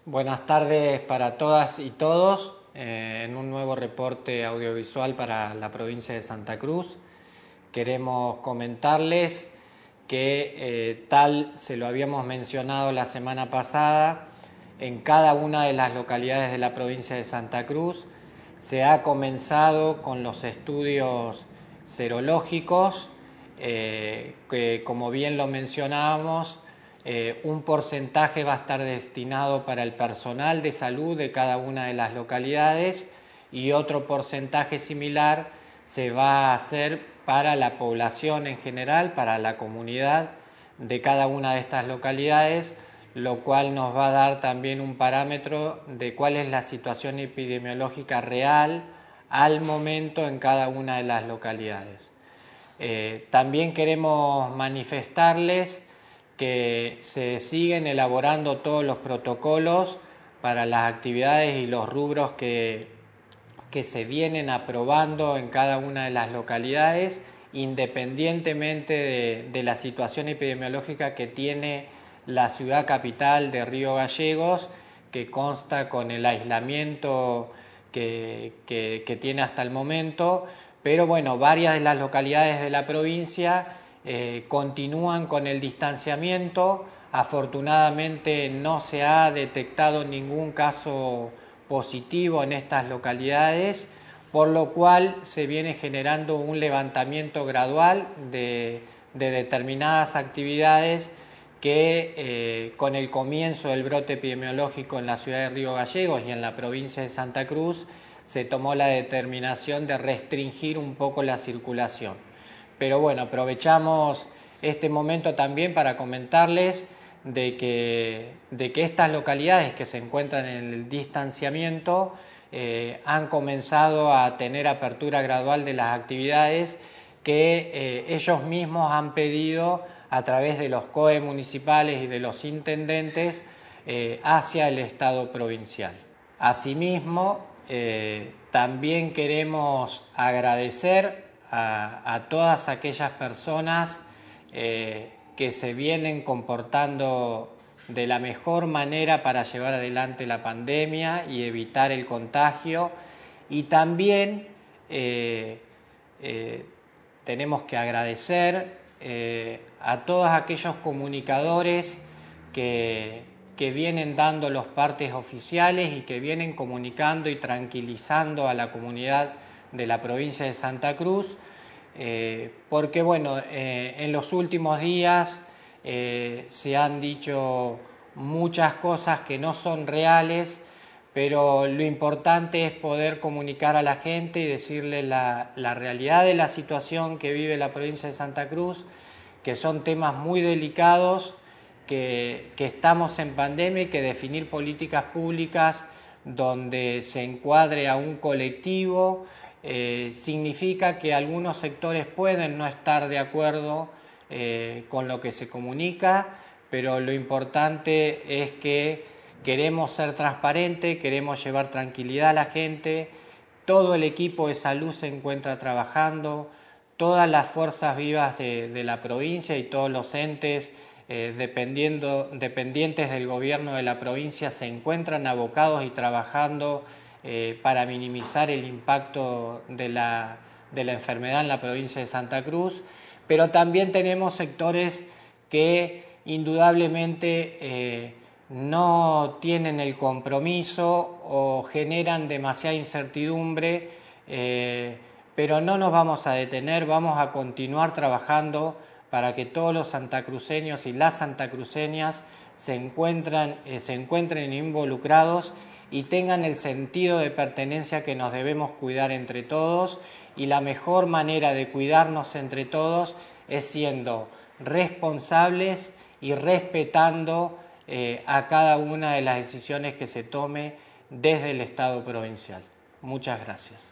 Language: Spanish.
Buenas tardes para todas y todos en un nuevo reporte audiovisual para la provincia de Santa Cruz. Queremos comentarles que tal se lo habíamos mencionado la semana pasada, en cada una de las localidades de la provincia de Santa Cruz se ha comenzado con los estudios serológicos, que como bien lo mencionábamos, un porcentaje va a estar destinado para el personal de salud de cada una de las localidades y otro porcentaje similar se va a hacer para la población en general, para la comunidad de cada una de estas localidades, lo cual nos va a dar también un parámetro de cuál es la situación epidemiológica real al momento en cada una de las localidades. También queremos manifestarles que se siguen elaborando todos los protocolos para las actividades y los rubros que se vienen aprobando en cada una de las localidades, independientemente de la situación epidemiológica que tiene la ciudad capital de Río Gallegos, que consta con el aislamiento que tiene hasta el momento, pero bueno, varias de las localidades de la provincia continúan con el distanciamiento. Afortunadamente no se ha detectado ningún caso positivo en estas localidades, por lo cual se viene generando un levantamiento gradual de determinadas actividades que con el comienzo del brote epidemiológico en la ciudad de Río Gallegos y en la provincia de Santa Cruz se tomó la determinación de restringir un poco la circulación. Pero bueno, aprovechamos este momento también para comentarles de que estas localidades que se encuentran en el distanciamiento han comenzado a tener apertura gradual de las actividades que ellos mismos han pedido a través de los COE municipales y de los intendentes hacia el Estado provincial. Asimismo, también queremos agradecer a todas aquellas personas que se vienen comportando de la mejor manera para llevar adelante la pandemia y evitar el contagio, y también tenemos que agradecer a todos aquellos comunicadores que vienen dando los partes oficiales y que vienen comunicando y tranquilizando a la comunidad de la provincia de Santa Cruz, porque bueno, en los últimos días se han dicho muchas cosas que no son reales, pero lo importante es poder comunicar a la gente y decirle la realidad de la situación que vive la provincia de Santa Cruz, que son temas muy delicados, que estamos en pandemia y que definir políticas públicas donde se encuadre a un colectivo significa que algunos sectores pueden no estar de acuerdo con lo que se comunica, pero lo importante es que queremos ser transparentes, queremos llevar tranquilidad a la gente. Todo el equipo de salud se encuentra trabajando, todas las fuerzas vivas de la provincia y todos los entes dependientes del gobierno de la provincia se encuentran abocados y trabajando para minimizar el impacto de la enfermedad en la provincia de Santa Cruz, pero también tenemos sectores que indudablemente no tienen el compromiso o generan demasiada incertidumbre, pero no nos vamos a detener, vamos a continuar trabajando para que todos los santacruceños y las santacruceñas se encuentren involucrados y tengan el sentido de pertenencia que nos debemos cuidar entre todos, y la mejor manera de cuidarnos entre todos es siendo responsables y respetando a cada una de las decisiones que se tome desde el Estado provincial. Muchas gracias.